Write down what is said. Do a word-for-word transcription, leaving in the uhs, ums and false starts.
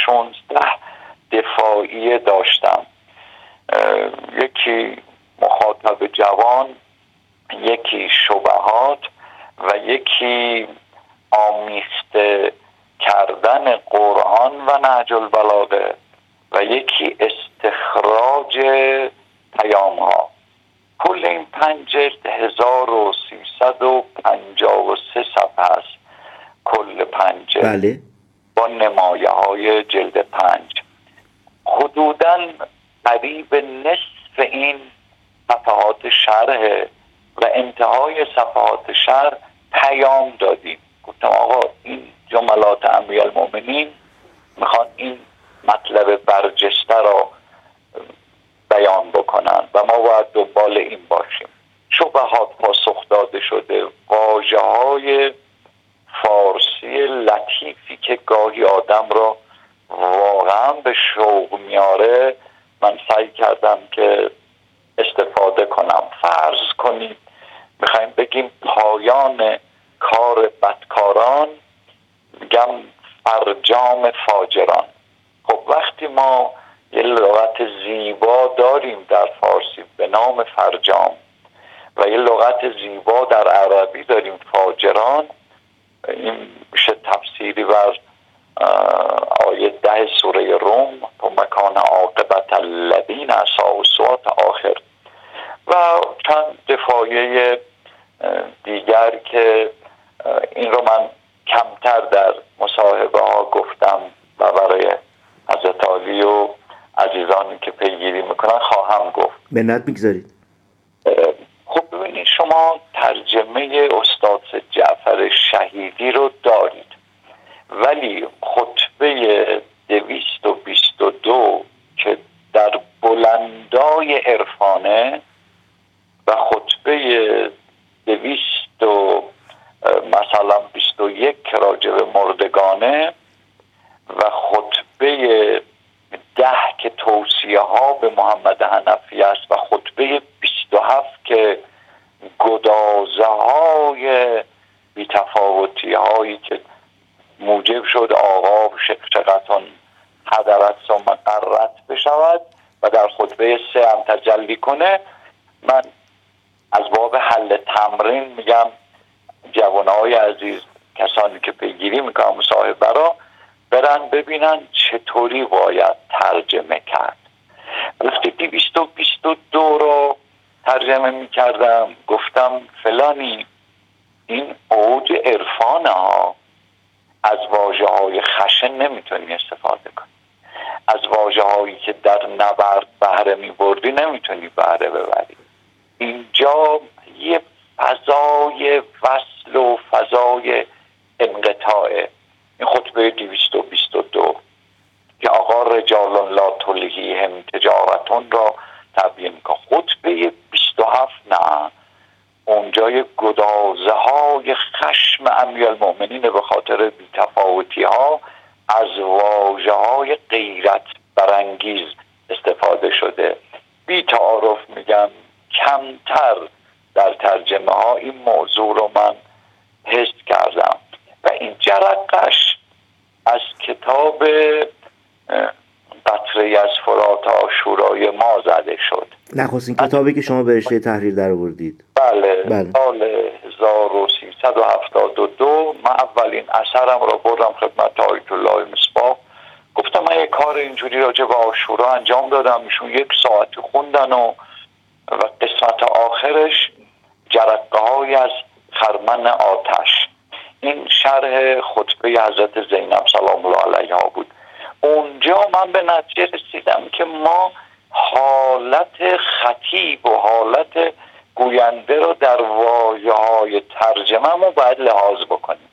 شانزده دفاعیه داشتم، یکی مخاطب جوان، یکی شبهات و یکی آمیخته کردن قرآن و نهج البلاغه و یکی استخراج پیام ها. کل این پنج جلد هزار و سیصد و پنجاه و سه صفحه است. کل پنج جلد بله. با نمایه های جلد پنج حدوداً قریب نصف این صفحات شرح و انتهای صفحات شرح پیام دادیم. گفتم آقا این جملات امیرالمومنین میخوان این مطلب برجسته را بیان بکنن و ما باید دنبال این باشیم. شبهات پاسخ داده شده، واژه های فارسی لطیفی که گاهی آدم را واقعا به شوق میاره من سعی کردم که استفاده کنم. فرض کنید میخوایم بگیم پایان کار بدکاران، میگم فرجام فاجران. خب وقتی ما یه لغت زیبا داریم در فارسی به نام فرجام و یه لغت زیبا در عربی داریم فاجران، این میشه تفسیری بر آیه ده سوره روم و مکان عاقبت الذین اساءوا السوء آخر و چند دفاعیه دیگر که این رو من کمتر در مصاحبه ها گفتم و برای حضرت عالی و عزیزانی که پیگیری میکنن خواهم گفت. منت میگذارید. خب ببینید شما ترجمه استاد جعفر شهیدی رو دارید، ولی خطبه دویست و بیست و دو که در بلندای عرفانه و خطبه دویست و مثلا بیست و یک راجع به مردگانه و خطبه ده که توصیه ها به محمد حنفی است و خطبه بیست و هفت که گدازه های بی‌تفاوتی هایی که موجب شد آقا شقشقتون حضرت ثم قرت بشود و در خطبه سه هم تجلی کنه. من از باب حل تمرین میگم جوانهای عزیز، کسانی که پیگیری میکنن مصاحبه را برن ببینن چطوری باید ترجمه کرد. وقتی دویست و بیست و دو رو ترجمه میکردم گفتم فلانی این اوج عرفان ها، از واژه های خشن نمیتونی استفاده کنی، از واژه هایی که در نبرد بهره میبردی نمیتونی بهره ببری. اینجا یه فضای وصل و فضای انقطاعه. این خطبه دویست و بیست و دو که آقا رجال لا تلهیهم تجارتون را تبیین کن. خطبه بیست و هفت نه، اونجای گدازه های خشم امیرالمومنین به خاطر بی‌تفاوتی ها از واژه های غیرت برانگیز استفاده شده. بی تعارف میگم کمتر در ترجمه ها این موضوع رو من حس کردم و این جرقش از کتاب قطره از فرات آشورای ما زده شد. نخستین کتابی که شما به رشته تحریر در آوردید. بله, بله. سال هزار و سیصد و هفتاد و دو من اولین اثرم را بردم خدمت آیت الله مصباح. گفتم من یک کار اینجوری راجع به عاشورا انجام دادم، ایشون یک ساعتی خوندن و و قسمت آخرش جرقه های از خرمن آتش. این شرح خطبه حضرت زینب سلام الله علیها بود. اونجا من به نتیجه رسیدم که ما حالت خطیب و حالت گوینده رو در واژه‌های ترجمه ما باید لحاظ بکنیم.